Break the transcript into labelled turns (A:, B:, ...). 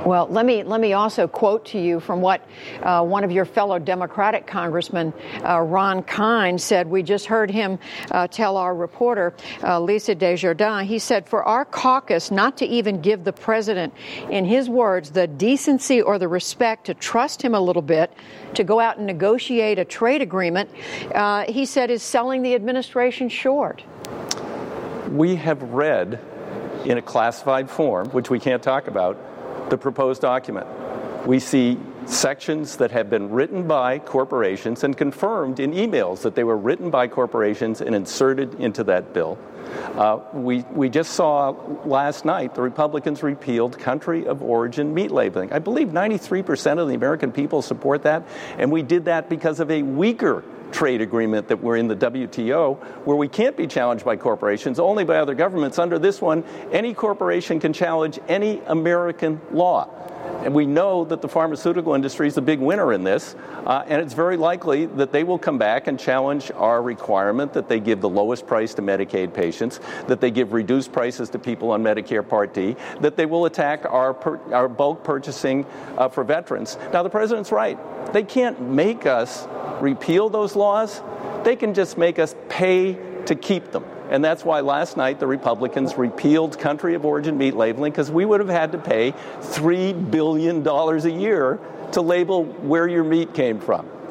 A: Well, let me also quote to you from what one of your fellow Democratic congressmen, Ron Kind, said. We just heard him tell our reporter, Lisa Desjardins. He said, for our caucus not to even give the president, in his words, the decency or the respect to trust him a little bit, to go out and negotiate a trade agreement, he said, is selling the administration short.
B: We have read in a classified form, which we can't talk about, the proposed document. We see sections that have been written by corporations and confirmed in emails that they were written by corporations and inserted into that bill. We just saw last night the Republicans repealed country of origin meat labeling. I believe 93% of the American people support that, and we did that because of a weaker trade agreement that we're in the WTO, where we can't be challenged by corporations, only by other governments. Under this one, any corporation can challenge any American law. And we know that the pharmaceutical industry is the big winner in this, and it's very likely that they will come back and challenge our requirement that they give the lowest price to Medicaid patients, that they give reduced prices to people on Medicare Part D, that they will attack our bulk purchasing for veterans. Now, the president's right. They can't make us repeal those laws. They can just make us pay to keep them. And that's why last night the Republicans repealed country of origin meat labeling, because we would have had to pay $3 billion a year to label where your meat came from.